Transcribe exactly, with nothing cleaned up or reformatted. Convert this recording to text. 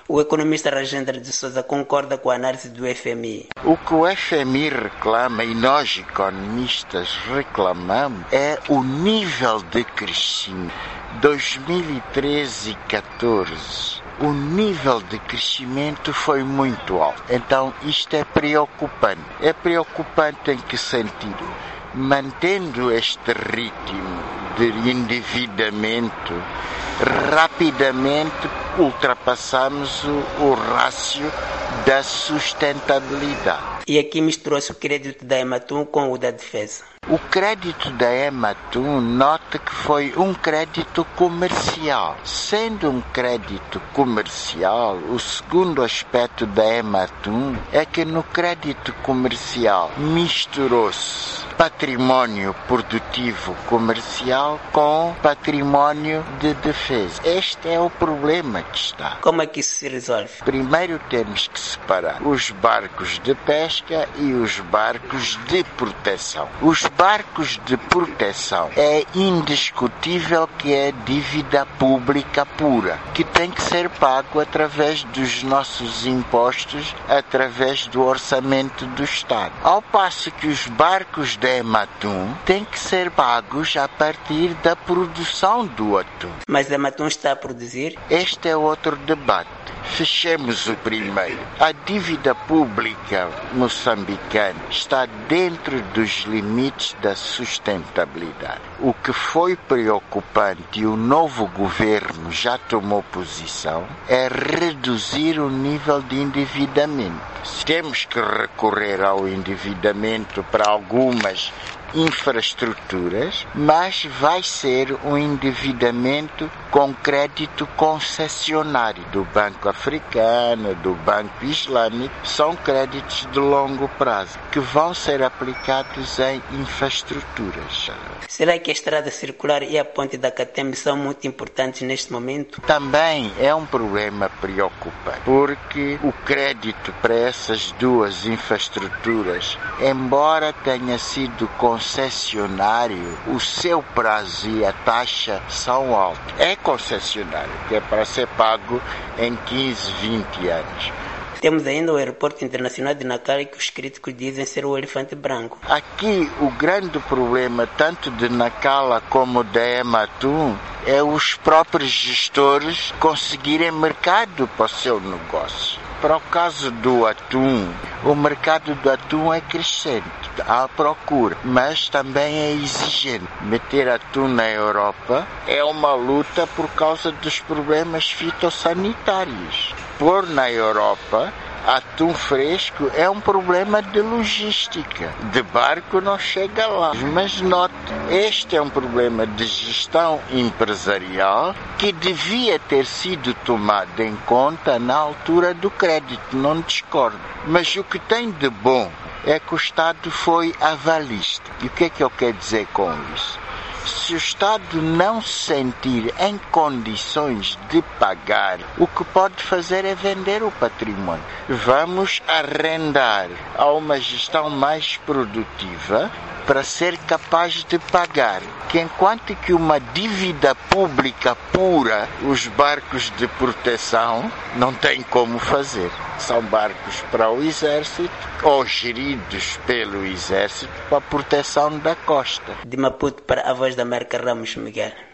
O economista Rajendra de Souza concorda com a análise do F M I. O que o F M I reclama e nós economistas reclamamos é o nível de crescimento. dois mil e treze e catorze, o nível de crescimento foi muito alto. Então isto é preocupante. É preocupante em que sentido? Mantendo este ritmo de endividamento, rapidamente ultrapassamos o, o rácio da sustentabilidade. E aqui misturou-se o crédito da Ematum com o da defesa. O crédito da Ematum, nota que foi um crédito comercial. Sendo um crédito comercial, o segundo aspecto da Ematum é que no crédito comercial misturou-se património produtivo comercial com património de defesa. Este é o problema que está. Como é que isso se resolve? Primeiro temos que separar os barcos de pesca e os barcos de proteção. Os barcos de proteção é indiscutível que é dívida pública pura, que tem que ser pago através dos nossos impostos, através do orçamento do Estado. Ao passo que os barcos de Ematum têm que ser pagos a partir da produção do atum. Mas a Ematum está a produzir? Este é outro debate. Fechemos o primeiro. A dívida pública moçambicana está dentro dos limites da sustentabilidade. O que foi preocupante e o novo governo já tomou posição é reduzir o nível de endividamento. Temos que recorrer ao endividamento para algumas infraestruturas, mas vai ser um endividamento com crédito concessionário do Banco Africano, do Banco Islâmico. São créditos de longo prazo que vão ser aplicados em infraestruturas. Será que a estrada circular e a ponte da Catembe são muito importantes neste momento? Também é um problema preocupante, porque o crédito para essas duas infraestruturas, embora tenha sido concessionário, o seu prazo e a taxa são altos. É concessionário, que é para ser pago em quinze, vinte anos. Temos ainda o aeroporto internacional de Nacala, que os críticos dizem ser o elefante branco. Aqui o grande problema, tanto de Nacala como da Ematum, é os próprios gestores conseguirem mercado para o seu negócio. Para o caso do atum, o mercado do atum é crescente, há procura, mas também é exigente. Meter atum na Europa é uma luta por causa dos problemas fitossanitários. Pôr na Europa atum fresco é um problema de logística. De barco não chega lá. Mas note, este é um problema de gestão empresarial que devia ter sido tomado em conta na altura do crédito, não discordo. Mas o que tem de bom é que o Estado foi avalista. E o que é que eu quero dizer com isso? Se o Estado não se sentir em condições de pagar, o que pode fazer é vender o patrimônio. Vamos arrendar a uma gestão mais produtiva para ser capaz de pagar. Que enquanto que uma dívida pública pura, os barcos de proteção não têm como fazer. São barcos para o Exército ou geridos pelo Exército para a proteção da costa. De Maputo para a Voz da América, Ramos Miguel.